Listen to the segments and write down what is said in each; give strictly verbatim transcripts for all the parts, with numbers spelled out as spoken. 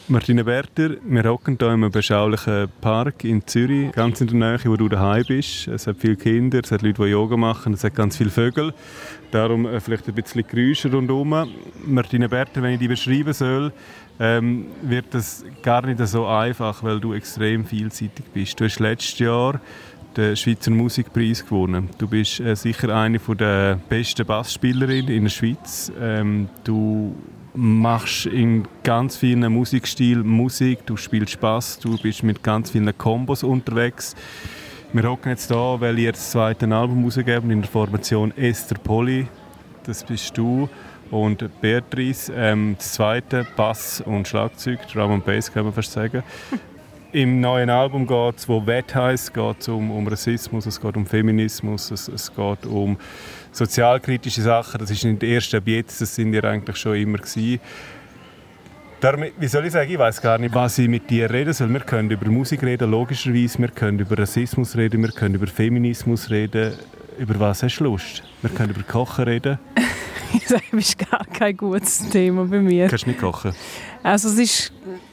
Martina Berter, wir hocken hier in einem beschaulichen Park in Zürich, ganz in der Nähe, wo du daheim bist. Es hat viele Kinder, es hat Leute, die Yoga machen, es hat ganz viele Vögel. Darum äh, vielleicht ein bisschen Geräusche rundherum. Martina Berter, wenn ich dich beschreiben soll, ähm, wird das gar nicht so einfach, weil du extrem vielseitig bist. Du hast letztes Jahr den Schweizer Musikpreis gewonnen. Du bist äh, sicher eine der besten Bassspielerinnen in der Schweiz. Ähm, du machst in ganz vielen Musikstilen Musik, du spielst Bass, du bist mit ganz vielen Kombos unterwegs. Wir hocken jetzt da, weil ihr das zweite Album rausgeben in der Formation Esther Polly. Das bist du. Und Beatrice, ähm, das zweite Bass und Schlagzeug, Drum and Bass kann man fast sagen. Im neuen Album geht es, wo «Wett» heisst, geht es um, um Rassismus, es geht um Feminismus, es, es geht um sozialkritische Sachen. Das ist nicht der erste ab jetzt, das sind ihr eigentlich schon immer gewesen. Darum, wie soll ich sagen, ich weiß gar nicht, was ich mit dir reden soll. Wir können über Musik reden, logischerweise, wir können über Rassismus reden, wir können über Feminismus reden. Über was hast du Lust? Wir können über Kochen reden. Ich sage, das ist gar kein gutes Thema bei mir. Kannst du nicht kochen? Also es ist...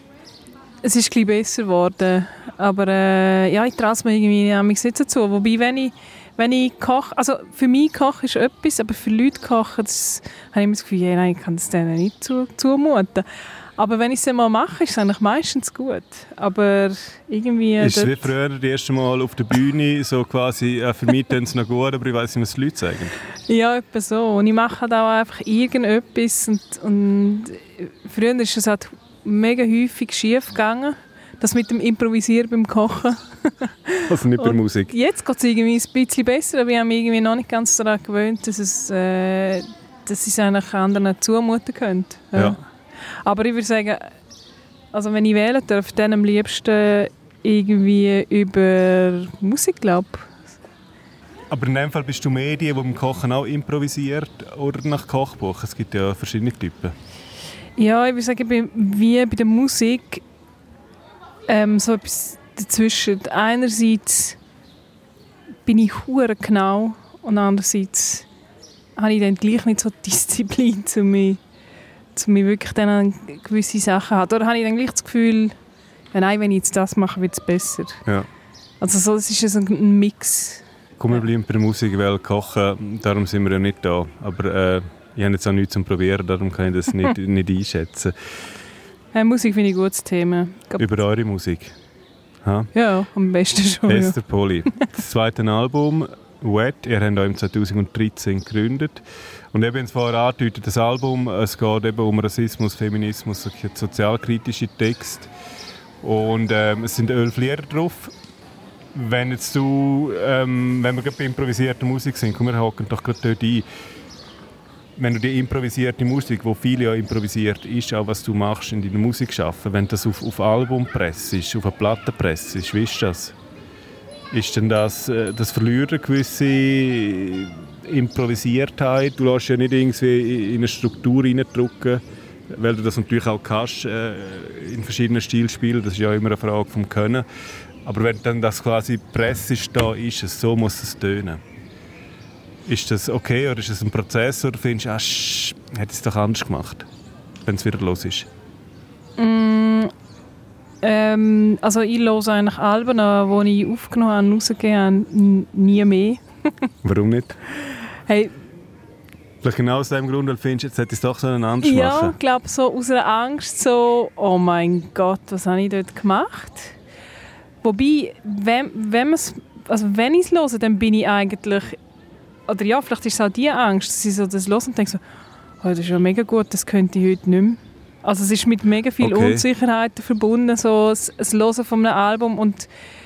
Es ist ein bisschen besser geworden, aber äh, ja, ich traue es mir irgendwie nicht dazu. Wobei, wenn ich, wenn ich koche, also für mich kochen ist etwas, aber für Leute kochen, das habe ich immer das Gefühl, ja, nein, ich kann es denen nicht zu, zumuten. Aber wenn ich es mal mache, ist es eigentlich meistens gut. Aber irgendwie... Ist es wie früher das erste Mal auf der Bühne, so quasi, äh, für mich tun es noch gut, aber ich weiss nicht, was die Leute sagen. Ja, etwa so. Und ich mache halt auch einfach irgendetwas. Und, und früher ist es halt mega häufig schief gegangen. Das mit dem Improvisieren beim Kochen. Also nicht bei und Musik. Jetzt geht es irgendwie ein bisschen besser, aber ich habe mich irgendwie noch nicht ganz daran gewöhnt, dass es, äh, dass es eigentlich anderen zumuten könnte. Ja. Ja. Aber ich würde sagen, also wenn ich wählen darf, dann am liebsten irgendwie über Musik, glaube ich. Aber in dem Fall bist du mehr die, die beim Kochen auch improvisiert oder nach Kochbuch? Es gibt ja verschiedene Typen. Ja, ich würde sagen, wie bei der Musik ähm, so etwas dazwischen. Einerseits bin ich hure genau und andererseits habe ich dann gleich nicht so Disziplin, um mich, um mich wirklich dann an gewisse Sachen zu haben. Oder habe ich dann gleich das Gefühl, ja, nein, wenn ich jetzt das mache, wird es besser. Ja. Also so, es ist ein Mix. Komm, wir bleiben bei der Musik, weil Kochen, darum sind wir ja nicht da. Aber äh, ich habe jetzt auch nichts zum Probieren, darum kann ich das nicht, nicht einschätzen. Ja, Musik finde ich ein gutes Thema. Glaub, über eure Musik? Ha? Ja, am besten schon. Esther Polly. Das zweite Album, «Wett», ihr habt euch im zweitausenddreizehn gegründet. Und eben vorher angedeutet, das Album, es geht eben um Rassismus, Feminismus, sozialkritische Texte. Und ähm, es sind elf Lieder drauf. Wenn jetzt du, ähm, wenn wir gerade bei improvisierter Musik sind, komm, wir hocken doch gerade dort ein. Wenn du die improvisierte Musik, wo viel ja improvisiert ist, auch was du machst in deiner Musik schaffen, wenn das auf, auf Albumpresse ist, auf eine Plattenpresse ist, wie ist das? Ist denn das, das Verlieren gewisse Improvisiertheit? Du lässt ja nicht irgendwie in eine Struktur reindrücken, weil du das natürlich auch kannst, äh, in verschiedenen Stilen spielen, das ist ja immer eine Frage vom Können. Aber wenn dann das quasi Presse ist, da ist es, so muss es tönen. Ist das okay oder ist das ein Prozess oder findest du, ah, sch, hätte es doch anders gemacht, wenn es wieder los ist? Mm, ähm, also ich höre eigentlich Alben, die ich aufgenommen habe, rausgegeben habe, nie mehr. Warum nicht? Hey, vielleicht genau aus dem Grund, weil du findest, jetzt hätte es doch so einen anders ja, machen. Ja, ich glaube so aus einer Angst, so, oh mein Gott, was habe ich dort gemacht? Wobei, wenn, wenn, also wenn ich es höre, dann bin ich eigentlich... Oder ja, vielleicht ist es auch die Angst, dass ich so das höre und denke so, oh, das ist ja mega gut, das könnte ich heute nicht mehr. Also es ist mit mega viel okay. Unsicherheiten verbunden, so das, das Hören von einem Album und,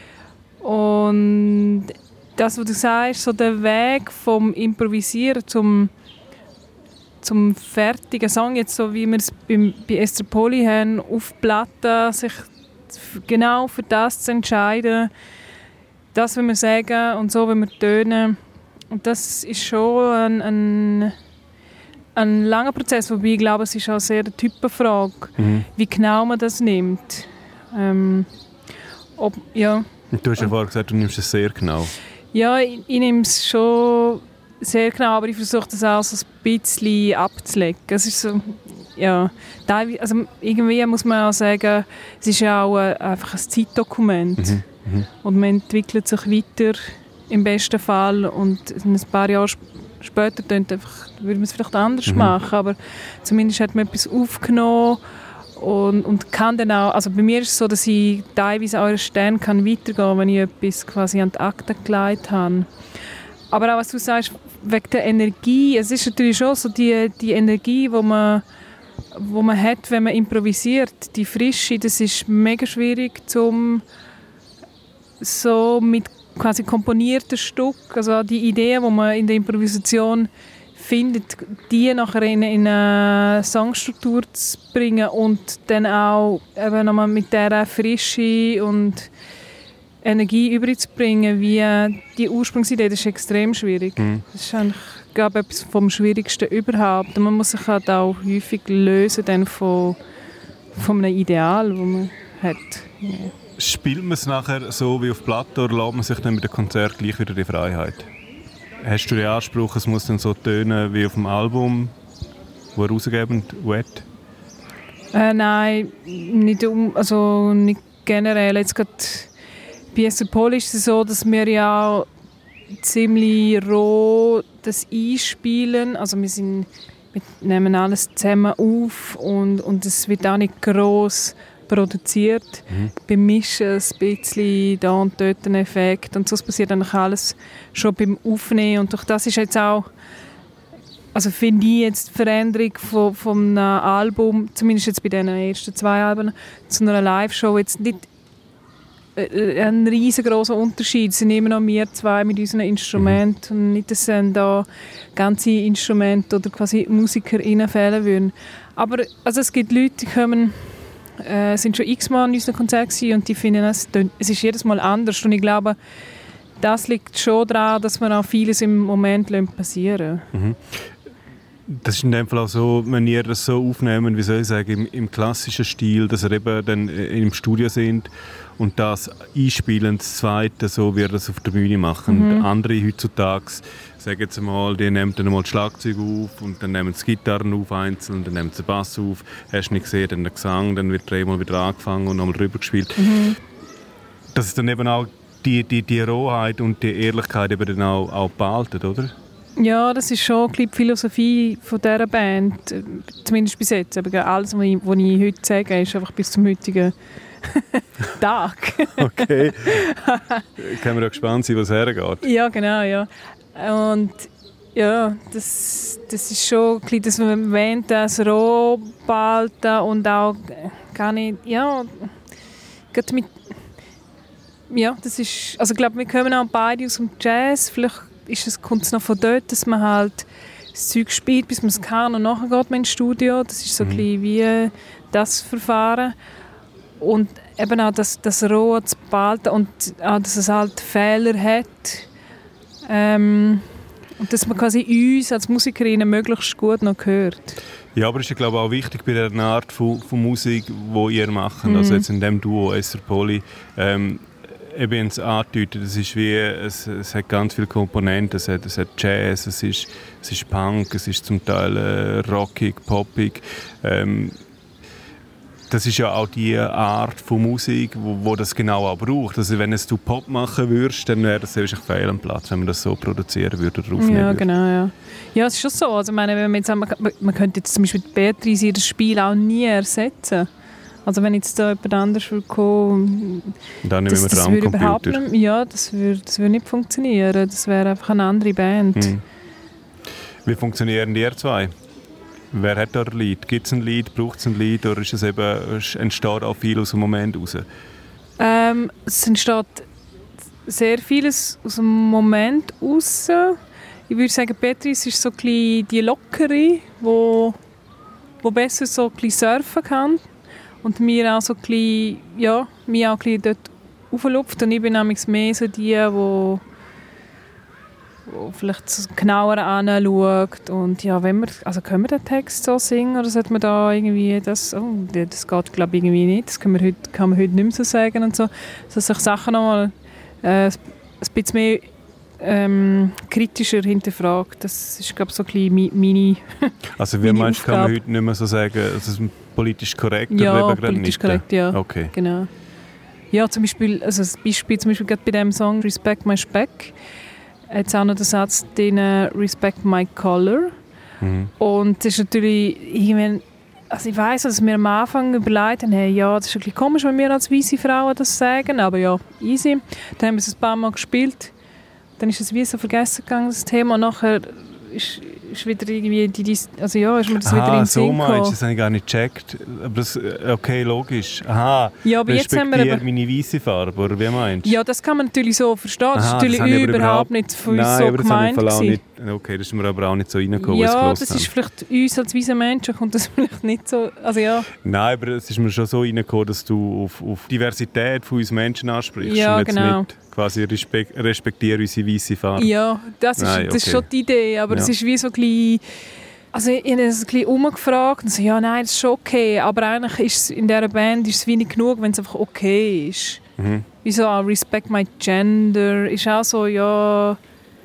und das, was du sagst, so der Weg vom Improvisieren zum, zum fertigen Song, jetzt so wie wir es bei, bei Esther Polly haben, auf Platten, sich genau für das zu entscheiden, das will wir sagen und so will wir tönen. Und das ist schon ein, ein, ein langer Prozess, wobei ich glaube, es ist auch sehr eine Typenfrage, mhm. wie genau man das nimmt. Ähm, ob, ja. Du hast ja vorhin gesagt, du nimmst es sehr genau. Ja, ich, ich nehme es schon sehr genau, aber ich versuche das auch so ein bisschen abzulegen. Es ist so, ja, teilweise, also irgendwie muss man auch sagen, es ist ja auch ein, einfach ein Zeitdokument. Mhm. Mhm. Und man entwickelt sich weiter im besten Fall und ein paar Jahre sp- später einfach, würde man es vielleicht anders Mhm. machen, aber zumindest hat man etwas aufgenommen und, und kann dann auch, also bei mir ist es so, dass ich teilweise auch erst dann kann weitergehen kann, wenn ich etwas quasi an die Akte gelegt habe. Aber auch was du sagst, wegen der Energie, es ist natürlich schon so die, die Energie, die man, wo man hat, wenn man improvisiert, die Frische, das ist mega schwierig zum so mit quasi komponierten Stück, also die Ideen, die man in der Improvisation findet, die nachher in, in eine Songstruktur zu bringen und dann auch eben nochmal mit dieser Frische und Energie überzubringen, wie die Ursprungsidee, das ist extrem schwierig. Mhm. Das ist eigentlich, glaube ich, etwas vom Schwierigsten überhaupt. Und man muss sich halt auch häufig lösen dann von, von einem Ideal, das man hat. Ja. Spielt man es nachher so wie auf Platte oder lässt man sich dann mit dem Konzert gleich wieder die Freiheit? Hast du den Anspruch, es muss dann so tönen wie auf dem Album, wo rausgegeben Wet? Äh, nein, nicht, um, also nicht generell. Jetzt gerade bei Esther Poli ist es so, dass wir ja ziemlich roh das einspielen. Also wir, sind, wir nehmen alles zusammen auf und, und es wird auch nicht gross produziert. Mhm. Bemischen ein bisschen da und dort einen Effekt und so. Es passiert eigentlich alles schon beim Aufnehmen und durch das ist jetzt auch, also finde ich jetzt die Veränderung von, von einem Album, zumindest jetzt bei den ersten zwei Alben, zu einer Live-Show jetzt nicht ein riesengroßer Unterschied. Es sind immer noch wir zwei mit unseren Instrumenten mhm. und nicht, dass dann da ganze Instrumente oder quasi MusikerInnen fehlen würden. Aber also es gibt Leute, die kommen äh, sind schon x-mal an unseren Konzerten und die finden, es, es ist jedes Mal anders. Und ich glaube, das liegt schon daran, dass man auch vieles im Moment passieren lässt. Mhm. Das ist in dem Fall auch so, wenn ihr das so aufnehmen, wie soll ich sagen, im, im klassischen Stil, dass ihr eben dann im Studio sind und das einspielen, das Zweite, so wie ihr das auf der Bühne machen. Mhm. Andere heutzutage, sagen jetzt mal, die nehmen dann mal das Schlagzeug auf und dann nehmen sie die Gitarren auf einzeln, dann nehmen sie den Bass auf, hast du nicht gesehen, dann der Gesang, dann wird dreimal wieder angefangen und nochmal drüber gespielt. Mhm. Das ist dann eben auch die, die, die Rohheit und die Ehrlichkeit eben dann auch, auch behalten, oder? Ja, das ist schon die Philosophie von dieser Band, zumindest bis jetzt. Aber alles, was ich, was ich heute sage, ist einfach bis zum heutigen Tag. Okay. Können wir auch gespannt sein, was hergeht. Ja, genau, ja. Und ja, das, das ist schon ein bisschen, dass man erwähnt, das roh behalten und auch gar nicht, ja, gerade mit, ja, das ist, also ich glaube, wir kommen auch beide aus dem Jazz, vielleicht ist es, kommt es noch von dort, dass man halt das Zeug spielt, bis man es kann und nachher geht man ins Studio. Das ist so mhm. ein bisschen wie das Verfahren. Und eben auch das, das Rohe zu behalten und auch, dass es halt Fehler hat. Ähm, und dass man quasi uns als Musikerinnen möglichst gut noch hört. Ja, aber es ist, glaube ich, auch wichtig bei der Art von, von Musik, die ihr macht. Mhm. Also jetzt in dem Duo Esther Poli. Ähm, eben es andeutet, es ist wie, es, es hat ganz viele Komponenten, es hat, es hat Jazz, es ist, es ist Punk, es ist zum Teil äh, rockig, poppig. Ähm, das ist ja auch die Art von Musik, wo, wo das genau auch braucht. Also wenn es du Pop machen würdest, dann wäre das sicherlich fehl am Platz, wenn man das so produzieren würde oder aufnehmen Ja, würde. genau, ja. Ja, es ist schon so. Also, ich meine, wenn man, jetzt, man, man könnte jetzt zum Beispiel Beatrice ihr Spiel auch nie ersetzen. Also wenn jetzt da jemand anders würde kommen, dann das, das würde überhaupt nicht, ja, das würde, das würde nicht funktionieren. Das wäre einfach eine andere Band. Hm. Wie funktionieren die zwei? Wer hat da ein Lied? Gibt es ein Lied? Braucht es ein Lied? Oder ist es eben, entsteht auch viel aus dem Moment raus? Ähm, es entsteht sehr vieles aus dem Moment raus. Ich würde sagen, Beatrice ist so ein bisschen die Lockere, die wo, wo besser so ein bisschen surfen kann. Und mir auch so ein bisschen, ja, mich auch ein bisschen dort auflupft. Und ich bin nämlich mehr so die, die, die vielleicht so genauer anschaut. Und ja, wenn wir, also können wir den Text so singen oder sollte man da irgendwie das, oh, das geht glaube ich irgendwie nicht, das kann man heute, kann man heute nicht mehr so sagen und so. Dass ich Sachen nochmal äh, ein bisschen mehr ähm, kritischer hinterfragt. Das ist, glaube ich, so ein bisschen meine Also wie meinst du, kann man heute nicht mehr so sagen, dass es politisch korrekt oder ja, eben politisch nicht? korrekt, ja. Okay. Genau. Ja, zum Beispiel, also das Beispiel zum Beispiel gerade bei dem Song «Respect My Speck» hat es auch noch den Satz drin «Respect my color». Mhm. Und das ist natürlich irgendwann, also ich weiss, dass wir am Anfang überlegt haben, hey, ja, das ist ein bisschen komisch, wenn wir als weisse Frauen das sagen, aber ja, easy. Dann haben wir es ein paar Mal gespielt, dann ist es wie so vergessen gegangen, das Thema, und nachher ist, ist wieder irgendwie die, also ja, ist mir das Aha, wieder in den so Sinn gekommen. meinst du, das habe ich gar nicht gecheckt. Aber das, okay, logisch. Aha, ja, aber jetzt haben wir aber, meine weisse Farbe, oder wie meinst du? Ja, das kann man natürlich so verstehen. Das Aha, ist natürlich das überhaupt, überhaupt nicht von uns so gemeint. Nicht, okay, das ist mir aber auch nicht so reingekommen. Ja, das ist vielleicht uns als weise Menschen kommt das vielleicht nicht so, also ja. Nein, aber es ist mir schon so reingekommen, dass du auf, auf Diversität von uns Menschen ansprichst. Ja, und jetzt genau. nicht quasi respekt, respektiere unsere weisse Farbe. Ja, das ist, Nein, okay. das ist schon die Idee, aber ja. Es ist wie so ein bisschen, also ich habe es ein bisschen umgefragt und so, ja, nein, das ist schon okay, aber eigentlich ist es in dieser Band ist es wenig genug, wenn es einfach okay ist. Mhm. Wie so auch «Respect my gender» ist auch so, ja,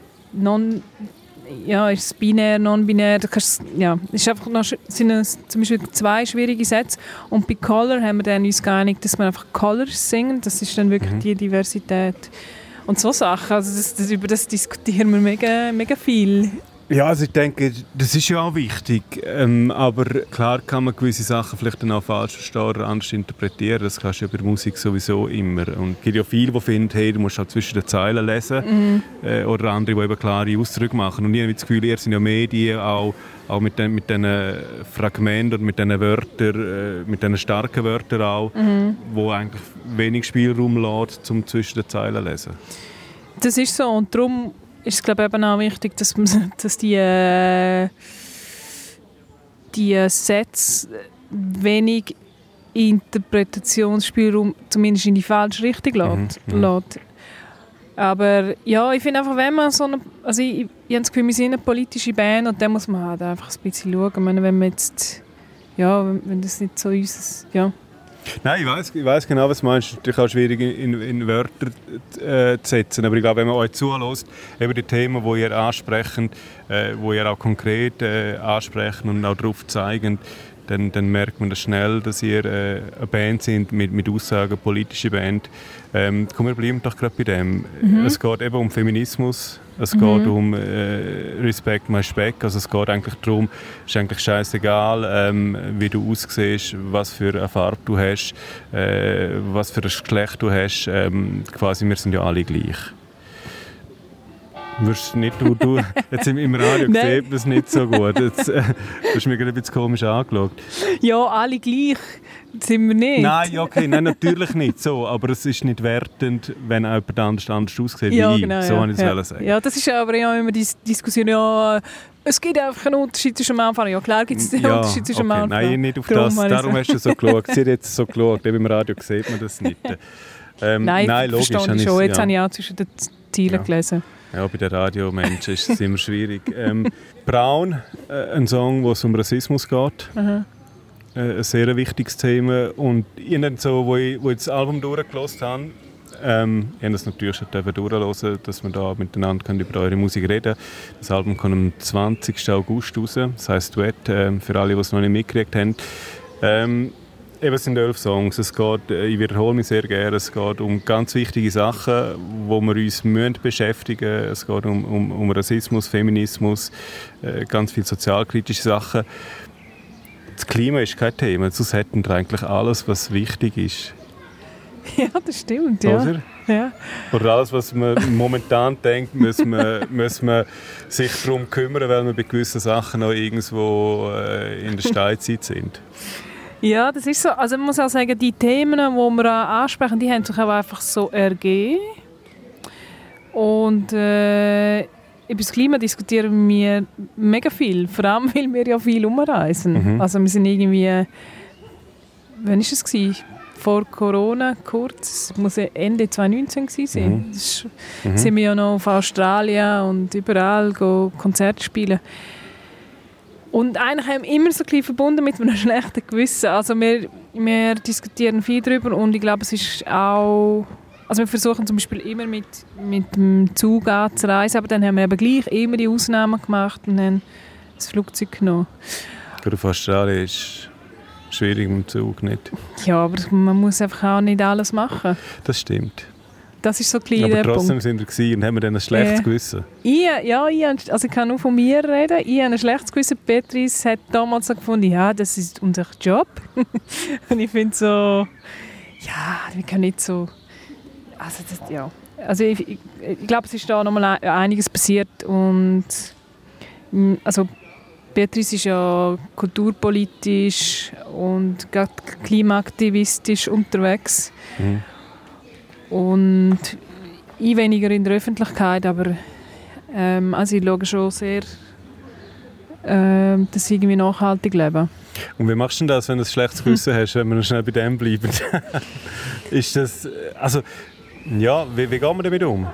non, ja, ist es binär, non-binär, da kannst, ja, ist einfach noch, sind es zum Beispiel zwei schwierige Sätze und bei «Color» haben wir dann uns geeinigt, dass wir einfach «Colors» singen, das ist dann wirklich mhm. die Diversität. Und so Sachen, also das, das, über das diskutieren wir mega, mega viel. Ja, also ich denke, das ist ja auch wichtig, ähm, aber klar kann man gewisse Sachen vielleicht dann auch falsch verstehen oder anders interpretieren, das kannst du ja bei der Musik sowieso immer. Und es gibt ja viele, die finden, hey, du musst auch zwischen den Zeilen lesen mhm. äh, oder andere, die eben klare Ausdrücke machen. Und ich habe das Gefühl, ihr sind ja Medien auch, auch mit diesen mit den Fragmenten und mit diesen Wörtern, äh, mit diesen starken Wörtern auch, mhm. wo eigentlich wenig Spielraum lässt, um zwischen den Zeilen zu lesen. Das ist so und darum ist es, glaube ich, eben auch wichtig, dass, man, dass die, äh, die Sätze wenig Interpretationsspielraum zumindest in die falsche Richtung lässt. Mhm, lässt. Aber ja, ich finde einfach, wenn man so eine, also ich, ich habe das Gefühl, wir sind eine politische Band und dann muss man halt einfach ein bisschen schauen. Ich meine, wenn man jetzt, ja, wenn, wenn das nicht so ist, ja. Nein, ich weiss, ich weiss genau, was du meinst. Es ist auch schwierig in, in Wörter äh, zu setzen. Aber ich glaube, wenn man euch zuhört, eben die Themen, die ihr ansprecht, äh, die ihr auch konkret äh, ansprecht und auch darauf zeigen, dann, dann merkt man das schnell, dass ihr äh, eine Band sind mit, mit Aussagen, eine politische Band. Ähm, komm, wir bleiben doch gerade bei dem. Mhm. Es geht eben um Feminismus, es mhm. geht um äh, Respect my Speck, also es geht eigentlich darum, es ist eigentlich scheißegal, ähm, wie du aussiehst, was für eine Farbe du hast, äh, was für ein Geschlecht du hast, ähm, quasi, wir sind ja alle gleich. Wirst nicht, du, du, jetzt im Radio sieht man es nicht so gut. Jetzt äh, hast du mich gerade ein bisschen komisch angeschaut. Ja, alle gleich sind wir nicht. Nein, okay, nein, natürlich nicht so. Aber es ist nicht wertend, wenn auch jemand anders, anders aussieht ja, wie genau, ich. So ja, wollte ich es ja. sagen. Ja, das ist aber ja immer die Diskussion, ja, es gibt einfach einen Unterschied zwischen Mann und Frau. Ja, klar gibt es einen ja, Unterschied zwischen okay. Mann und Frau. Nein, nicht auf darum das. Darum hast du so geschaut. Sie hat jetzt so geschaut. Im Radio sieht man das nicht. Ähm, nein, nein, logisch. Verstehe ich schon. Jetzt ja. habe ich auch zwischen den Zielen ja. gelesen. Ja, bei den Radiomenschen ist es immer schwierig. Ähm, Braun, äh, ein Song, wo es um Rassismus geht. Mhm. Äh, ein sehr wichtiges Thema. Und ich, so, wo, ich, wo ich das Album durchgehört habe, ähm, ich habe das natürlich schon durchhören, dass wir da miteinander über eure Musik reden können. Das Album kommt am zwanzigsten August raus. Das heisst Duett, äh, für alle, die es noch nicht mitgekriegt haben. Ähm, Eben, es sind elf Songs. Es geht, ich wiederhole mich sehr gerne, es geht um ganz wichtige Sachen, wo wir uns müssen beschäftigen müssen. Es geht um, um, um Rassismus, Feminismus, äh, ganz viele sozialkritische Sachen. Das Klima ist kein Thema, sonst hätten wir eigentlich alles, was wichtig ist. Ja, das stimmt, ja. Oder? Ja. Oder alles, was man momentan denkt, muss man, muss man sich darum kümmern, weil wir bei gewissen Sachen noch irgendwo äh, in der Steinzeit sind. Ja, das ist so. Also man muss auch sagen, die Themen, die wir ansprechen, die haben sich auch einfach so ergeben. Und äh, über das Klima diskutieren wir mega viel. Vor allem, weil wir ja viel umreisen. Mhm. Also wir sind irgendwie, wann war es gewesen? Vor Corona kurz, es muss Ende zwanzig neunzehn gewesen sein. Mhm. Das mhm. sind wir ja noch auf Australien und überall go Konzerte spielen. Und eigentlich haben wir immer so ein bisschen verbunden mit einem schlechten Gewissen. Also wir, wir diskutieren viel darüber und ich glaube, es ist auch, Also wir versuchen zum Beispiel immer mit, mit dem Zug anzureisen, aber dann haben wir eben gleich immer die Ausnahmen gemacht und dann das Flugzeug genommen. Gerade auf Australien ist es schwierig mit dem Zug, nicht? Ja, aber man muss einfach auch nicht alles machen. Das stimmt. Das ist so ein kleiner Aber trotzdem Punkt. sind wir gewesen und haben wir dann ein schlechtes Äh, Gewissen. Ich, ja, ich, also ich kann nur von mir reden. Ich habe ein schlechtes Gewissen. Petris hat damals so gefunden, ja, das ist unser Job. Und ich finde so, ja, wir können nicht so... Also, das, ja. also ich, ich, ich glaube, es ist da noch mal einiges passiert. Und also Beatrice ist ja kulturpolitisch und gerade klimaaktivistisch unterwegs. Mhm. Und ich weniger in der Öffentlichkeit, aber ähm, also ich schaue schon sehr, ähm, dass sie irgendwie nachhaltig leben. Und wie machst du denn das, wenn du ein schlechtes Gewissen hast, wenn wir noch schnell bei dem bleiben? Ist das, also, ja, wie, wie geht man damit um?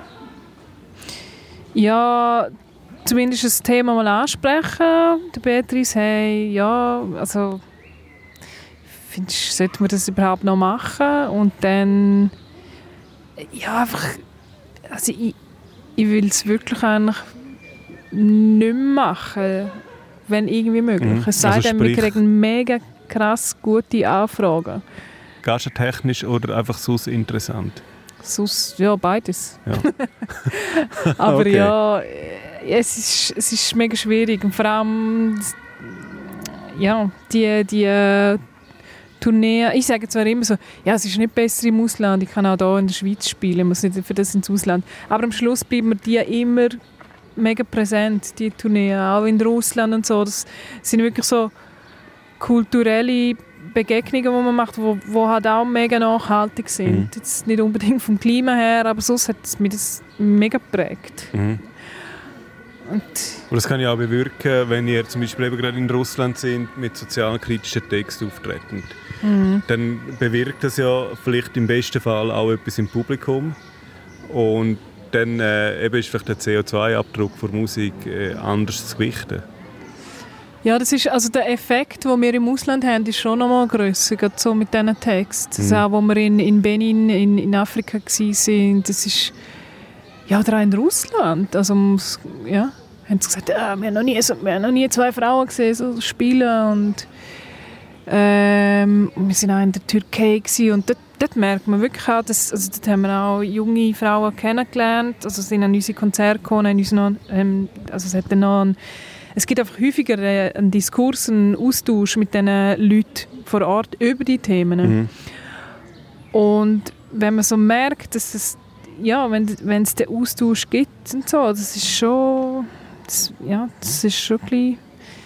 Ja, zumindest das Thema mal ansprechen. Der Beatrice, hey, ja, also findest, sollte man das überhaupt noch machen? Und dann, ja, einfach, also ich, ich will es wirklich eigentlich nicht mehr machen, wenn irgendwie möglich. Mhm. Es sei Also denn, wir sprich- kriegen mega krass gute Anfragen. Gehst du technisch oder einfach so interessant? Sonst, ja, beides. Ja. Aber Okay. ja, es ist, es ist mega schwierig. Und vor allem, ja, die, die äh, Tournee, ich sage zwar immer so, ja, es ist nicht besser im Ausland, ich kann auch hier in der Schweiz spielen, ich muss nicht für das ins Ausland. Aber am Schluss bleiben wir die immer mega präsent, die Tourneen, auch in Russland und so. Das sind wirklich so kulturelle Begegnungen, die man macht, wo, wo halt auch mega nachhaltig sind. Mhm. Jetzt nicht unbedingt vom Klima her, aber sonst hat es mich das mega geprägt. Mhm. Und Und das kann ja auch bewirken, wenn ihr zum Beispiel eben gerade in Russland sind, mit sozialkritischen Texten auftretend. mhm. Dann bewirkt das ja vielleicht im besten Fall auch etwas im Publikum. Und dann äh, eben ist vielleicht der C O zwei Abdruck von Musik äh, anders zu gewichten. Ja, das ist, also der Effekt, den wir im Ausland haben, ist schon noch mal grösser, gerade so mit diesen Texten. Mhm. Also auch, wo wir in, in Benin, in, in Afrika waren, das ist, ja, oder auch in Russland. Also, muss- ja, haben sie gesagt, ja, wir, haben noch nie, so, wir haben noch nie zwei Frauen gesehen, so spielen. Und ähm, wir waren auch in der Türkei gewesen, und dort, dort merkt man wirklich auch, dass, also dort haben wir auch junge Frauen kennengelernt. Also sind an unsere Konzerte gekommen, haben uns noch, ähm, also es hat dann noch ein, es gibt einfach häufiger äh, einen Diskurs, einen Austausch mit diesen Leuten vor Ort über die Themen. Mhm. Und wenn man so merkt, dass es, ja, wenn wenn es den Austausch gibt und so, das ist schon, das, ja, das ist schon ein bisschen,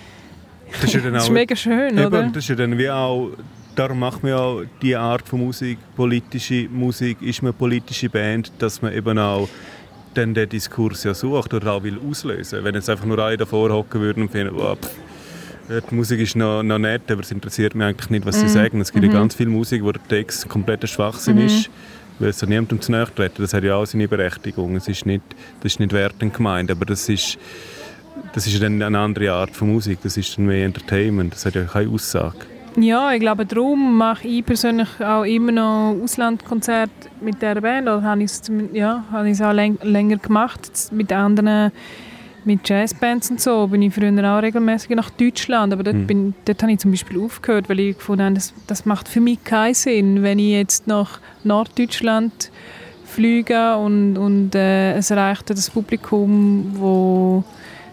Das ist ja dann das auch, ist mega schön, eben, oder? das ist ja dann wie auch, darum macht man ja auch die Art von Musik, politische Musik, ist man eine politische Band, dass man eben auch dann den Diskurs ja sucht oder auch will auslösen. Wenn jetzt einfach nur alle davor hocken würden und finden, oh, pff, die Musik ist noch, noch nett, aber es interessiert mich eigentlich nicht, was sie Mhm. sagen. Es gibt Mhm. ja ganz viel Musik, wo der Text kompletter Schwachsinn Mhm. ist, weil es ja niemandem zu nahe treten. Das hat ja auch seine Berechtigung. Es ist nicht, das ist nicht wertend gemeint, aber das ist, das ist dann eine andere Art von Musik. Das ist dann mehr Entertainment. Das hat ja keine Aussage. Ja, ich glaube, darum mache ich persönlich auch immer noch Auslandkonzerte mit dieser Band. Oder habe ich es zum- ja, habe ich es auch läng- länger gemacht. Jetzt mit anderen, mit Jazzbands und so, bin ich früher auch regelmäßig nach Deutschland. Aber dort, Mhm. bin, dort habe ich zum Beispiel aufgehört, weil ich gefunden habe, das, das macht für mich keinen Sinn, wenn ich jetzt nach Norddeutschland fliege und, und äh, es erreicht das Publikum, wo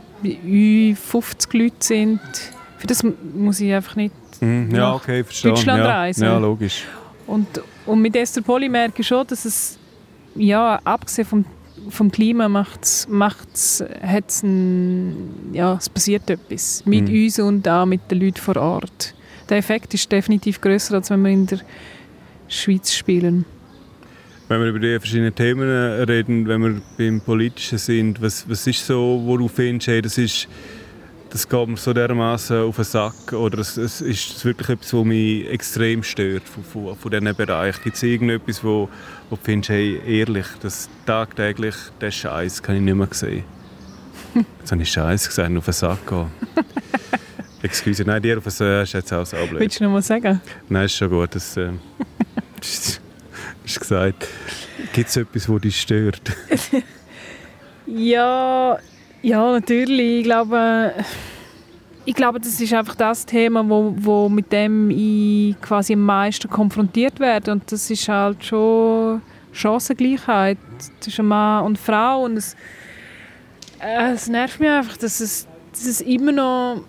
über fünfzig Leute sind. Für das muss ich einfach nicht Mhm. Ja, nach okay, verstehe. Deutschland ja. reisen. Ja, logisch. Und, und mit Esther Poli merke ich schon, dass es, ja, abgesehen vom, vom Klima macht's, macht's, hat's ein, ja, es passiert etwas mit Mhm. uns und auch mit den Leuten vor Ort. Der Effekt ist definitiv grösser, als wenn wir in der Schweiz spielen. Wenn wir über die verschiedenen Themen reden, wenn wir beim Politischen sind, was, was ist so, wo du findest, hey, das ist das geht mir so dermaßen auf den Sack, oder es, es ist wirklich etwas, was mich extrem stört von, von, von diesen Bereichen. Gibt es irgendetwas, wo, wo du findest, hey, ehrlich, das tagtäglich, den Scheiß kann ich nicht mehr sehen? Jetzt habe ich Scheiß gesagt, auf den Sack gehen. Excuse, nein, dir auf den Sack ist jetzt auch so blöd. Willst du noch mal sagen? Nein, ist schon gut. Das, äh, ist hast du gesagt. Gibt es etwas, das dich stört? ja, ja, natürlich. Ich glaube, ich glaube, das ist einfach das Thema, wo, wo mit dem ich quasi am meisten konfrontiert werde. Und das ist halt schon Chancengleichheit zwischen Mann und Frau. Und es, äh, es nervt mich einfach, dass es, dass es immer noch,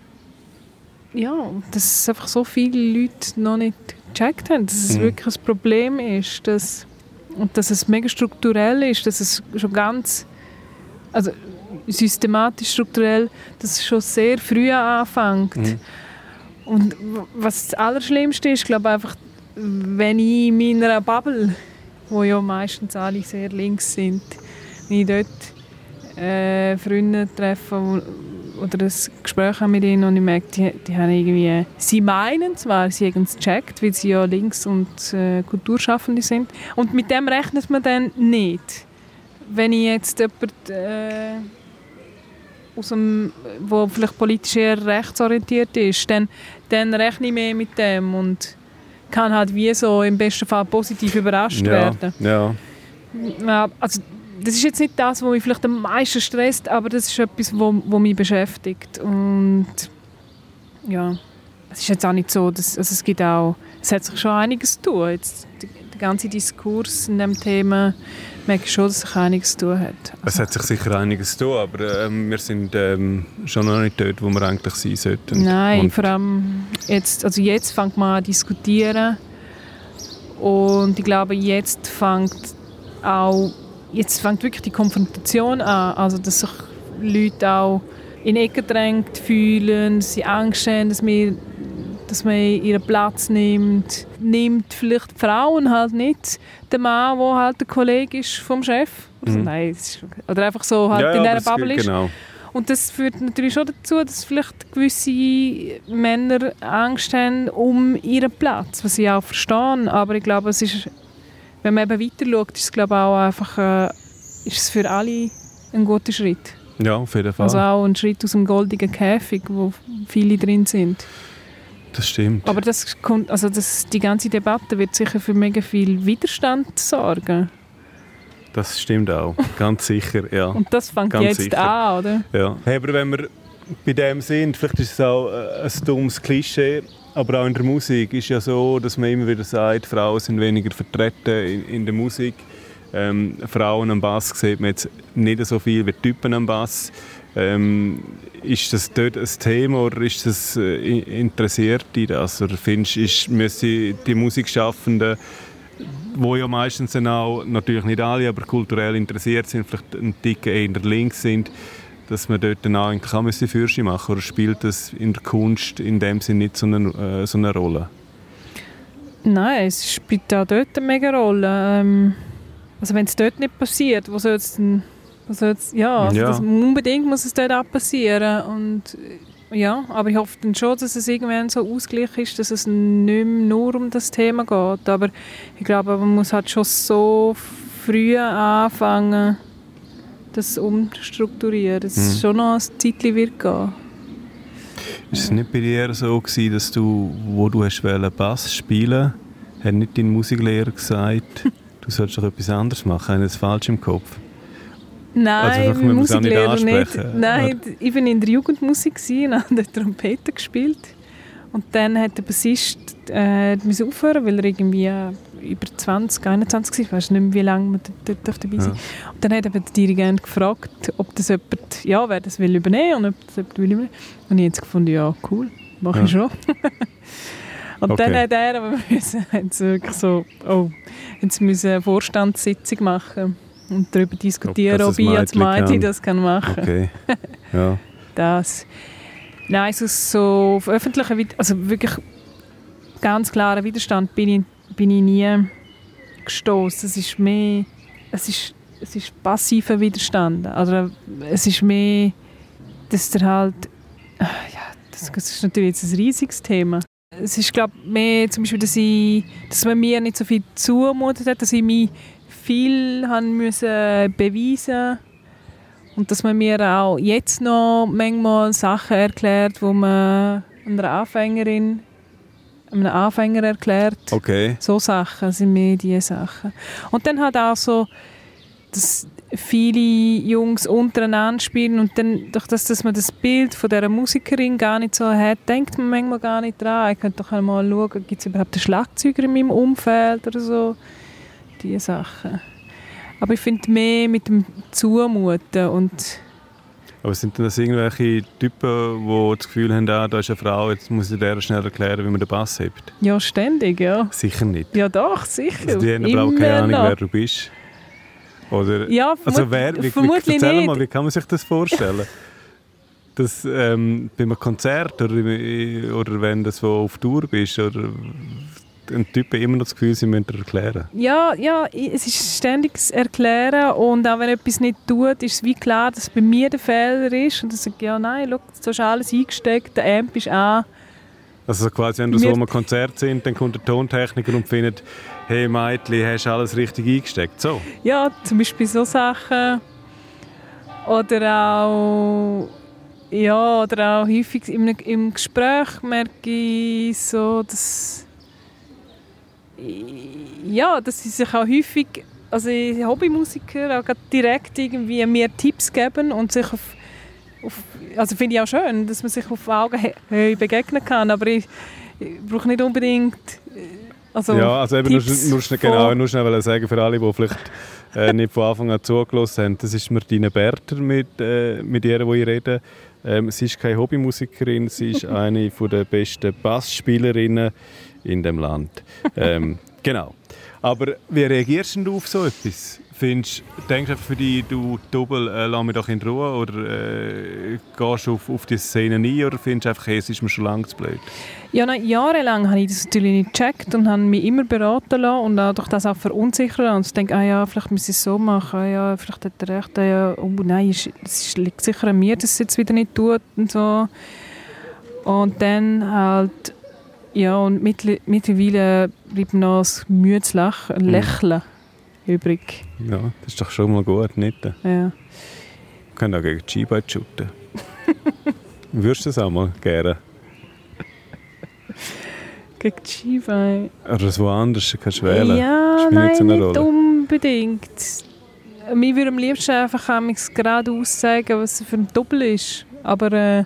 ja, dass es einfach so viele Leute noch nicht gecheckt haben, dass es mhm. wirklich ein Problem ist, dass, und dass es mega strukturell ist, dass es schon ganz, also systematisch, strukturell, dass es schon sehr früh anfängt. Mhm. Und was das Allerschlimmste ist, glaube ich einfach, wenn ich in meiner Bubble, wo ja meistens alle sehr links sind, wenn ich dort äh, Freunde treffe oder ein Gespräch habe mit ihnen und ich merke, die, die haben irgendwie, sie meinen zwar, sie haben es gecheckt, weil sie ja links und äh, Kulturschaffende sind, und mit dem rechnet man dann nicht. Wenn ich jetzt jemand äh, aus dem, wo vielleicht politisch eher rechtsorientiert ist, dann, dann rechne ich mehr mit dem und kann halt wie so im besten Fall positiv überrascht ja, werden. Ja. Ja, also das ist jetzt nicht das, was mich vielleicht am meisten stresst, aber das ist etwas, was mich beschäftigt. Und ja, es ist jetzt auch nicht so, dass, also es gibt auch, es hat sich schon einiges zu tun. Jetzt, der, der ganze Diskurs in diesem Thema, merke ich schon, dass sich einiges zu tun hat. Also, es hat sich sicher einiges zu tun, aber ähm, wir sind ähm, schon noch nicht dort, wo wir eigentlich sein sollten. Nein, und vor allem jetzt, also jetzt fängt man an zu diskutieren und ich glaube, jetzt fängt auch Jetzt fängt wirklich die Konfrontation an, also dass sich Leute auch in Ecken gedrängt fühlen, dass sie Angst haben, dass man, dass man ihren Platz nimmt. Nimmt vielleicht die Frauen halt nicht den Mann, der halt der Kollege ist vom Chef. Also, mhm. Nein, ist, oder einfach so halt ja, in ja, dieser Bubble ist. Genau. Und das führt natürlich schon dazu, dass vielleicht gewisse Männer Angst haben um ihren Platz, was ich auch verstehe. Aber ich glaube, es ist, wenn man eben weiter schaut, ist es glaube auch einfach äh, ist es für alle ein guter Schritt. Ja, auf jeden Fall. Also auch ein Schritt aus dem goldenen Käfig, wo viele drin sind. Das stimmt. Aber das kommt, also das, die ganze Debatte wird sicher für mega viel Widerstand sorgen. Das stimmt auch, ganz sicher, ja. Und das fängt ganz jetzt sicher. an, oder? Ja. Hey, aber wenn wir bei dem sind, vielleicht ist es auch ein dummes Klischee, aber auch in der Musik ist ja so, dass man immer wieder sagt, Frauen sind weniger vertreten in, in der Musik. Ähm, Frauen am Bass sieht man jetzt nicht so viel wie Typen am Bass. Ähm, ist das dort ein Thema oder ist das, äh, interessiert dich das? Oder findest du, müssen die Musikschaffenden, die ja meistens dann auch, natürlich nicht alle, aber kulturell interessiert sind, vielleicht ein Ticken eher links sind, dass man dort dann auch eigentlich auch Fürsche machen müssen? Oder spielt das in der Kunst in dem Sinne nicht so eine, äh, so eine Rolle? Nein, es spielt auch dort eine mega Rolle. Ähm, also wenn es dort nicht passiert, wo soll es denn... Also ja, also ja. Das, unbedingt muss es dort auch passieren. Und, ja, aber ich hoffe dann schon, dass es irgendwann so ausgeglichen ist, dass es nicht mehr nur um das Thema geht. Aber ich glaube, man muss halt schon so früh anfangen, das umzustrukturieren. Das mhm. schon noch ein Zeitchen wird gehen. Ist es nicht bei dir so gewesen, dass du, wo du hast Bass spielen wolltest, hat nicht dein Musiklehrer gesagt, du sollst doch etwas anderes machen, habe ich das falsch im Kopf? Nein, also mein Musiklehrer nicht. nicht. Nein, oder? Ich war in der Jugendmusik und habe Trompete gespielt. Und dann hat der Bassist äh, aufhören, weil er irgendwie äh, über zwanzig, einundzwanzig war. Ich weiß nicht mehr, wie lange wir dort dabei sind. Ja. Und dann hat der Dirigent gefragt, ob das jemand, ja, wer das will übernehmen und ob das jemand will übernehmen. Und ich habe gefunden, ja, cool, mache ja. ich schon. Und okay. Dann hat er aber müssen, wirklich so, oh, jetzt müssen eine Vorstandssitzung machen und darüber diskutieren, ob, ob ich als Mädchen das kann machen kann. Okay. Ja. Das. Nein, also so auf öffentlichen, also wirklich ganz klarer Widerstand bin ich, bin ich nie gestoßen. Es ist mehr, es ist, es ist passiver Widerstand. Also es ist mehr, dass der halt, ja, das, das ist natürlich jetzt ein riesiges Thema. Es ist, glaube ich, mehr zum Beispiel, dass, ich, dass man mir nicht so viel zumutet hat, dass ich mich viel haben müssen beweisen und dass man mir auch jetzt noch manchmal Sachen erklärt, wo man einer Anfängerin einem Anfänger erklärt. Okay. So Sachen sind mehr diese Sachen. Und dann halt auch so, dass viele Jungs untereinander spielen und dann, durch das, dass man das Bild von dieser Musikerin gar nicht so hat, denkt man manchmal gar nicht dran. Ich könnte doch einmal schauen, gibt es überhaupt einen Schlagzeuger in meinem Umfeld oder so. Diese Sachen. Aber ich finde mehr mit dem Zumuten und... Aber sind das irgendwelche Typen, die das Gefühl haben, ah, da ist eine Frau, jetzt muss ich der schnell erklären, wie man den Bass hebt? Ja, ständig, ja. Sicher nicht. Ja doch, sicher. Also die haben aber auch keine Ahnung, wer du bist. Oder, ja, also wer, wie, vermutlich wie, erzähl nicht. mal, wie kann man sich das vorstellen? Dass ähm, bei einem Konzert oder, oder wenn du so auf Tour bist, oder ein Typ immer noch das Gefühl, sie müssen erklären. Ja, ja, es ist ständiges Erklären und auch wenn etwas nicht tut, ist es wie klar, dass es bei mir der Fehler ist und dann sage ich, ja nein, schau, du hast alles eingesteckt, der Amp ist an. Also quasi, wenn du so am Konzert sind, dann kommt der Tontechniker und findet, hey Meitli, hast du alles richtig eingesteckt? So. Ja, zum Beispiel so Sachen. Oder auch, ja, oder auch häufig im, im Gespräch merke ich so, dass, ja, dass sie sich auch häufig, also Hobbymusiker auch direkt irgendwie mir Tipps geben und sich auf Auf, also finde ich auch schön, dass man sich auf Augenhöhe begegnen kann, aber ich, ich brauche nicht unbedingt also ja, also eben Tipps nur, nur, genau, nur schnell sagen für alle, die vielleicht äh, nicht von Anfang an zugelassen haben, das ist Martine Berter, mit, äh, mit ihr, die ich rede. Ähm, sie ist keine Hobbymusikerin, sie ist eine der besten Bassspielerinnen in dem Land. Ähm, genau. Aber wie reagierst du auf so etwas? Findest, denkst du für dich, du Double, äh, lass mich doch in Ruhe, oder äh, gehst du auf, auf die Szene ein, oder findest du einfach, hey, es ist mir schon lange zu blöd? Ja, nein, jahrelang habe ich das natürlich nicht gecheckt und habe mich immer beraten lassen und auch durch das auch verunsichert. Und ich denke, ah ja, vielleicht muss ich es so machen, ah ja, vielleicht hat er recht, ah ja, oh nein, es liegt sicher an mir, dass es jetzt wieder nicht tut und so. Und dann halt, ja, und mittlerweile bleibt noch ein müdes Lachen, ein Lächeln mhm. übrig. Ja, das ist doch schon mal gut, nicht? Ja. Wir können auch gegen die Skibeine shooten. Würdest du das auch mal gerne? Gegen die Skibeine? Oder so anders, kannst du wählen. Ja, nein, nicht, nicht unbedingt. Mir würde am liebsten einfach geradeaus sagen, was für ein Doppel ist. Aber äh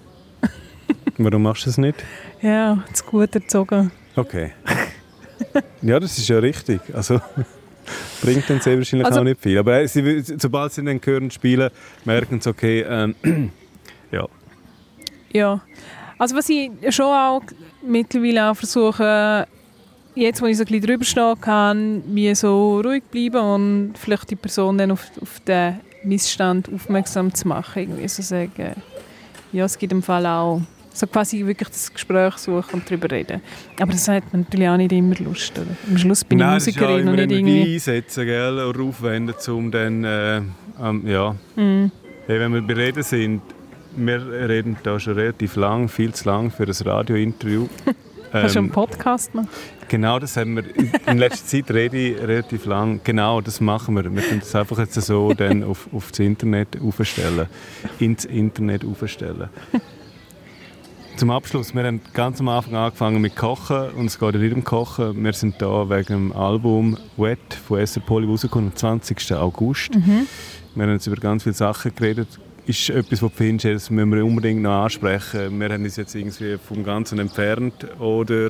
warum machst du das nicht? Ja, zu gut erzogen. Okay. Ja, das ist ja richtig. Also bringt dann sehr wahrscheinlich also, auch nicht viel. Aber sie, sobald sie dann hören spielen, merken sie, okay, ähm, ja. Ja, also was ich schon auch mittlerweile auch versuche, jetzt wo ich so ein bisschen drüber stehen kann, mir so ruhig bleiben und vielleicht die Person dann auf, auf den Missstand aufmerksam zu machen. Irgendwie so sagen, ja, es gibt im Fall auch so quasi wirklich das Gespräch suchen und darüber reden. Aber das hat man natürlich auch nicht immer Lust. Oder? Am Schluss bin Nein, ich Musikerin ja und nicht irgendwie... einsetzen, gell, oder aufwenden, um dann, äh, ähm, ja. Mm. Hey, wenn wir bei Reden sind, wir reden da schon relativ lang, viel zu lang für ein Radiointerview. Ähm, Hast du einen Podcast gemacht? Genau, das haben wir in letzter Zeit rede ich relativ lang. Genau, das machen wir. Wir können das einfach jetzt so dann auf, auf das Internet aufstellen. Ins Internet aufstellen. Zum Abschluss, wir haben ganz am Anfang angefangen mit Kochen und es geht nicht um Kochen. Wir sind hier wegen dem Album «Wet» von Esther Poli rausgekommen am zwanzigsten August. Mhm. Wir haben jetzt über ganz viele Sachen geredet. Ist etwas, was du findest, das müssen wir unbedingt noch ansprechen. Wir haben uns jetzt irgendwie vom Ganzen entfernt. Oder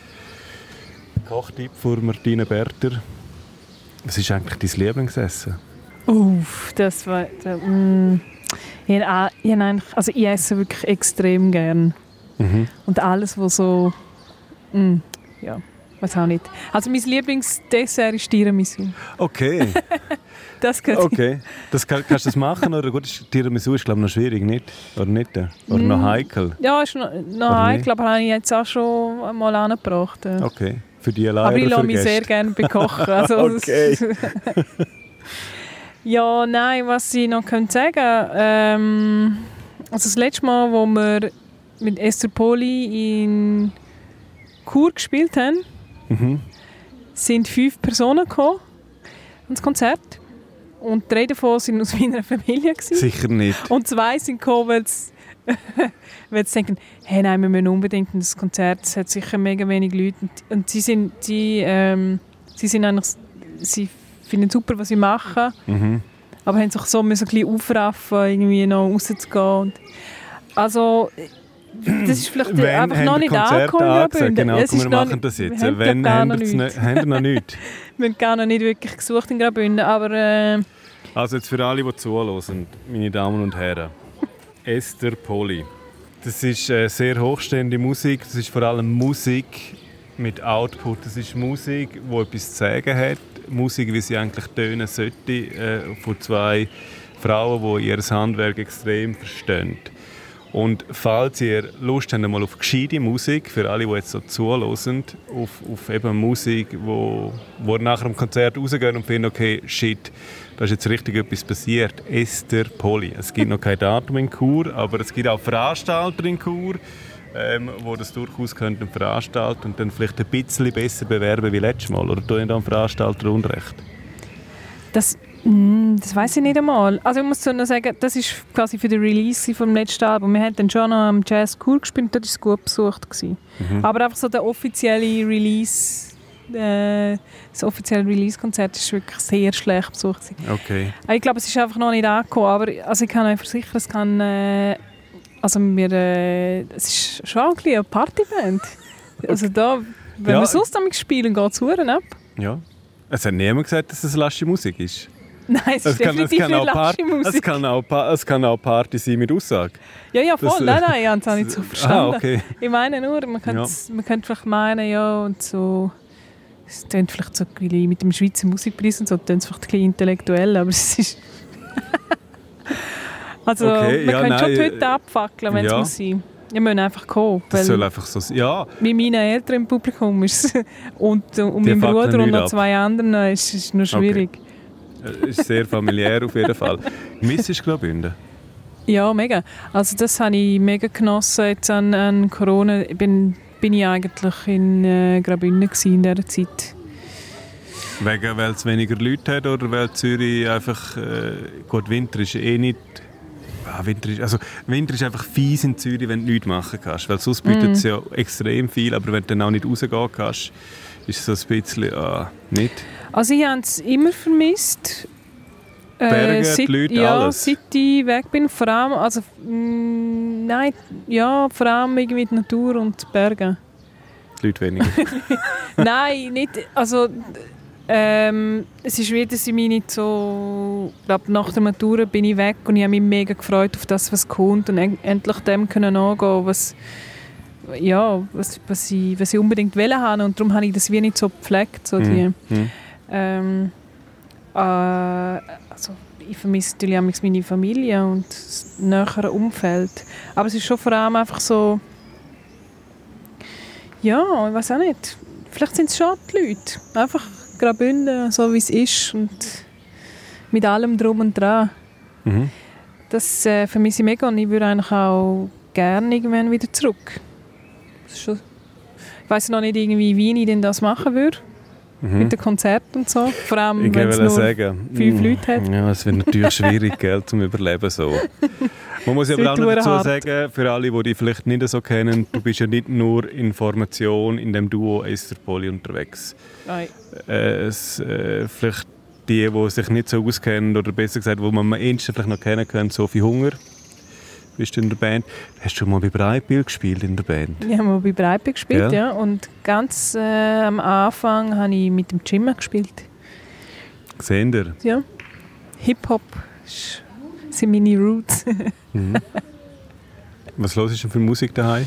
Kochtipp von Martine Berter. Was ist eigentlich dein Lieblingsessen? Uff, das war... Da, mm, ich, ich, also ich esse wirklich extrem gern. Mhm. Und alles, was so... Mm, ja, weiß auch nicht. Also mein Lieblingsdessert ist Tiramisu. Okay. Das geht. Okay. Das, kann, kannst du das machen? Oder gut, Tiramisu ist, glaube ich, noch schwierig, nicht? Oder nicht? Oder noch heikel? Ja, ist noch, noch heikel, aber habe ich jetzt auch schon mal angebracht. Ja. Okay. Für die alleine. Aber ich lasse mich sehr gerne bekochen. Also, okay. Ja, nein, was ich noch sagen könnte, ähm, also das letzte Mal, wo wir mit Esther Poli in Chur gespielt haben, mhm. sind fünf Personen gekommen ans Konzert. Und drei davon waren aus meiner Familie. Sicher nicht. Und zwei sind gekommen, weil sie weil sie denken, hey, nein, wir müssen unbedingt in das Konzert, es hat sicher mega wenig Leute. Und, und sie sind, die, ähm, sie sind eigentlich, sie finden super, was sie machen, Mhm. aber haben sich so müssen ein bisschen aufraffen, irgendwie noch rauszugehen. Und also, das ist vielleicht Wenn einfach haben noch die nicht Konzerte angekommen in angesagt? Graubünden. Genau, Es komm, ist wir noch machen nicht- das jetzt. wir haben Wenn gar haben noch wir nichts. haben wir noch nicht? Wir haben gar noch nicht wirklich gesucht in Graubünden, aber äh, Also jetzt für alle, die zuhören, meine Damen und Herren. Esther Poli. Das ist äh, sehr hochstehende Musik. Das ist vor allem Musik mit Output. Das ist Musik, die etwas zu sagen hat. Musik, wie sie eigentlich tönen sollte, äh, von zwei Frauen, die ihr Handwerk extrem verstehen. Und falls ihr Lust habt mal auf gescheite Musik, für alle, die jetzt so zuhören, auf, auf eben Musik, wo, wo nach dem Konzert rausgehen und finden, okay, shit, da ist jetzt richtig etwas passiert. Esther Poli. Es gibt noch kein Datum in Chur, aber es gibt auch Veranstalter in Chur, ähm, die das durchaus könnten veranstalten und dann vielleicht ein bisschen besser bewerben wie letztes Mal. Oder tun dann Veranstalter Unrecht? das, mm, das weiss ich nicht einmal. Also ich muss so noch sagen, das war quasi für den Release vom letzten Album. Wir haben dann schon noch am Jazz Chur gespielt, dort war es gut besucht gewesen. Mhm. Aber einfach so der offizielle Release, äh, das offizielle Release-Konzert war wirklich sehr schlecht besucht gewesen. Okay. Ich glaube, es ist einfach noch nicht angekommen, aber also ich kann euch versichern, es kann, äh, also wir, äh, es ist schon ein bisschen eine Partyband. Also da, wenn Ja. wir sonst damit spielen, geht es verdammt ab. Ja. Es hat niemand gesagt, dass es lasche Musik ist. Nein, es ist Es kann, es, definitiv kann auch nicht Part- lasche Musik. es, kann auch Pa- es kann auch Party sein mit Aussage. Ja, ja, voll. das, äh, nein, nein, ich habe es auch nicht so verstanden. Ah, okay. Ich meine nur, man könnte, Ja. man könnte vielleicht meinen, ja, und so, es klingt vielleicht so ein bisschen mit dem Schweizer Musikpreis und so, klingt es vielleicht ein bisschen intellektuell, aber es ist... also, Okay, man ja, könnte schon nein, die Hütte abfackeln, wenn es ja. muss sein. Wir müssen einfach kommen, Das weil soll einfach so sein. Ja, mit meinen Eltern im Publikum ist es- und, und Die meinem fackeln Bruder und nicht noch ab. zwei anderen äh, ist es nur schwierig. äh, ist sehr familiär auf jeden Fall. Miss ist Graubünden. Ja, mega. Also das habe ich mega genossen jetzt an, an Corona. Ich bin, bin ich eigentlich in äh, Graubünden gewesen in dieser Zeit. Wegen, weil es weniger Leute hat oder weil Zürich einfach... Äh, gut, Winter ist eh nicht... Ah, Winter, ist, also, Winter ist einfach fies in Zürich, wenn du nichts machen kannst. Weil sonst bietet es ja extrem viel, aber wenn du dann auch nicht rausgehen kannst, ist es so ein bisschen... Ah, nicht. Also ich habe es immer vermisst. Berge, seit, die Leute, ja, alles. seit ich weg bin. Vor allem, also, mh, nein, ja, vor allem irgendwie die Natur und die Berge. Die Leute weniger. Nein, nicht, also ähm, es ist wie, dass ich mich nicht so, ich glaube, nach der Matura bin ich weg und ich habe mich mega gefreut auf das, was kommt und en- endlich dem können nachgehen, was, ja, was, was, ich, was ich unbedingt wollen habe und darum habe ich das wie nicht so gepflegt, so die, Mhm. ähm, äh, also ich vermisse natürlich auch meine Familie und das nähere Umfeld, aber es ist schon vor allem einfach so, ja, ich weiß auch nicht. Vielleicht sind es schon die Leute. Einfach Graubünden, so wie es ist und mit allem drum und dran. Mhm. Das äh, vermisse ich mega und ich würde eigentlich auch gerne irgendwann wieder zurück. Das ist schon, ich weiss noch nicht, irgendwie, wie ich denn das machen würde. Mhm. Mit den Konzerten und so. Vor allem, Ich wenn es wollte nur sagen, fünf mm, Leute hat. Ja, es wird natürlich schwierig, gell, zum Überleben so. Man muss Es aber auch wird noch dazu hart. sagen, für alle, die dich vielleicht nicht so kennen, du bist ja nicht nur in Formation in dem Duo Esther Poli unterwegs. Nein. Äh, es, äh, vielleicht die, die sich nicht so auskennen, oder besser gesagt, wo man am ehesten vielleicht noch kennen könnte, Sophie Hunger, bist du in der Band. Hast du schon mal bei Breitbild gespielt in der Band? Ich habe mal bei Breitbild gespielt, Ja. ja. Und ganz äh, am Anfang habe ich mit dem Jimmy gespielt. Seht ihr? Ja. Hip-Hop ist- sind meine Roots. Mhm. Was los ist denn für Musik daheim?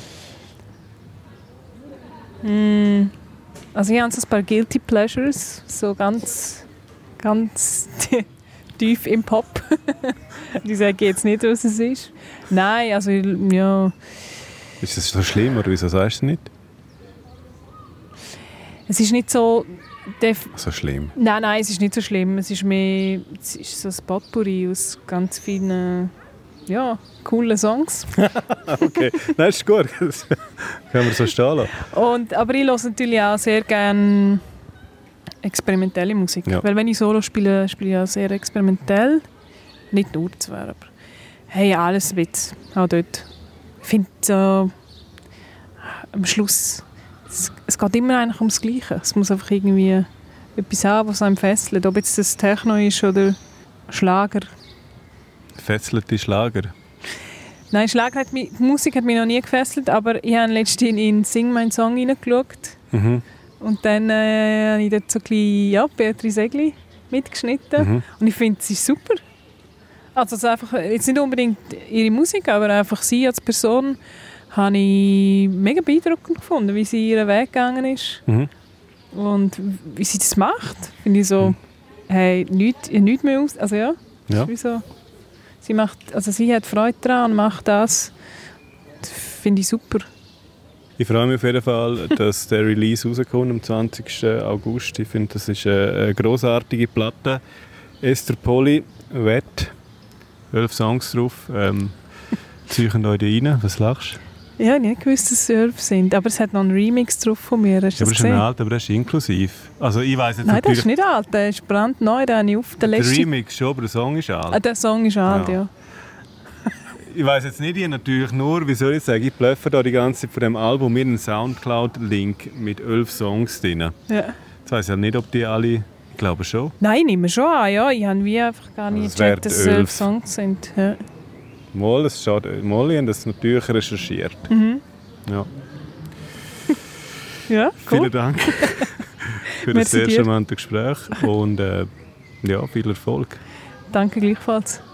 Mm, Also ich habe so ein paar Guilty Pleasures, so ganz, ganz tief im Pop. Die sagen jetzt nicht, was es ist. Nein, also ja, Ist das so schlimm oder wieso sagst du nicht? es ist nicht so... def- So schlimm. Nein, nein, es ist nicht so schlimm. Es ist mehr, es ist so ein Potpourri aus ganz vielen, ja, coolen Songs. Okay, nein, ist gut. Das können wir so stehen lassen. Und, aber ich höre natürlich auch sehr gerne experimentelle Musik. Ja. Weil wenn ich Solo spiele, spiele ich auch sehr experimentell. Nicht nur zwar, aber hey, alles Witz. Auch dort. ich finde so, am Schluss, es, es geht immer eigentlich ums Gleiche. Es muss einfach irgendwie etwas haben, was einem fesselt. Ob jetzt das Techno ist oder Schlager. Fesselte Schlager? Nein, Schlager hat mich, die Musik hat mich noch nie gefesselt, aber ich habe letztens in «Sing meinen Song» reingeschaut. Mhm. Und dann äh, habe ich dort so ein bisschen, ja, Beatrice Egli mitgeschnitten. Mhm. Und ich finde, sie ist super. Also, also einfach, jetzt nicht unbedingt ihre Musik, aber einfach sie als Person habe ich mega beeindruckend gefunden, wie sie ihren Weg gegangen ist. Mhm. Und wie sie das macht, finde ich so, mhm. hey, nichts, nichts mehr aus. Also ja, ja. Ist so, sie macht, also sie hat Freude daran und macht das. Das finde ich super. Ich freue mich auf jeden Fall, dass der Release rauskommt am zwanzigsten August. Ich finde, das ist eine grossartige Platte. Esther Poli, Wett, elf Songs drauf. Ähm, Zeichen euch die rein. Was lachst du? Ja, ich habe nicht gewusst, dass es elf sind, aber es hat noch einen Remix drauf von mir. Hast ja, du aber das ist ein alt, aber das ist inklusiv. Also ich weiss jetzt Nein, der ist nicht alt, der ist brandneu, den habe ich auf der Der letzten... Remix schon, aber der Song ist alt. Ah, der Song ist alt, ja. ja. Ich weiss jetzt nicht, ich natürlich nur, wie soll ich sagen, ich blöffe da die ganze Zeit von dem Album mit einem Soundcloud-Link mit elf Songs drin. Ja. Jetzt weiss ich halt nicht, ob die alle, ich glaube schon. Nein, nicht mehr schon an, ja. Ich habe wie einfach gar nicht also gecheckt, dass es elf Songs sind. Ja. Mal, das steht, mal, ich habe das natürlich recherchiert. Mhm. Ja. Ja, cool. Vielen Dank für das sehr charmante Gespräch und äh, ja, viel Erfolg. Danke gleichfalls.